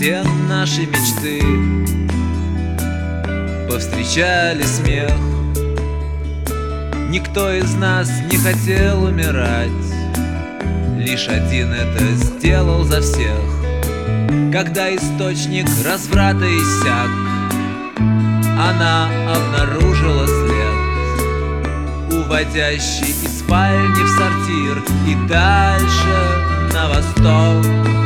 Все наши мечты повстречали смех. Никто из нас не хотел умирать, лишь один это сделал за всех. Когда источник разврата иссяк, она обнаружила след, уводящий из спальни в сортир и дальше на восток.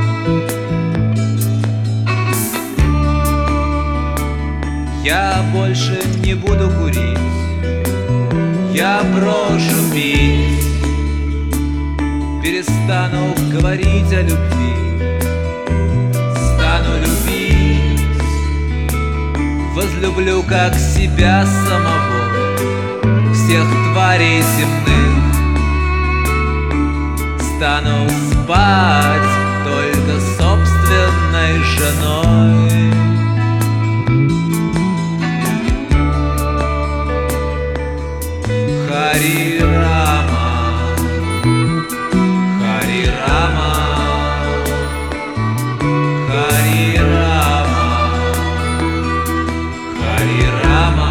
Я больше не буду курить, я брошу пить, перестану говорить о любви, стану любить, возлюблю как себя самого, всех тварей земных, стану спать только собственной женой. Хари Рама, Хари Рама, Хари Рама, Хари Рама.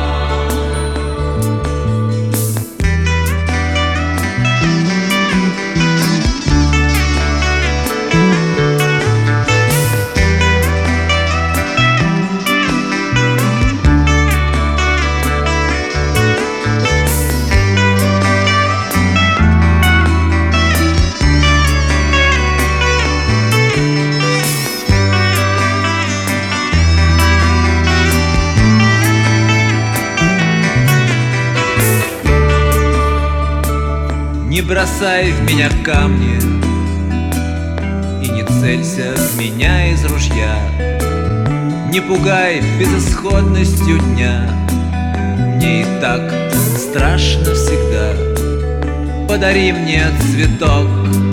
Не бросай в меня камни и не целься в меня из ружья. Не пугай безысходностью дня, мне и так страшно всегда. Подари мне цветок,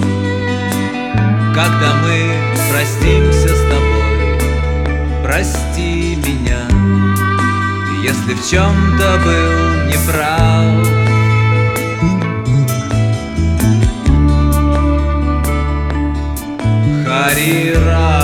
когда мы простимся с тобой. Прости меня, если в чем-то был неправ. Хари Рама.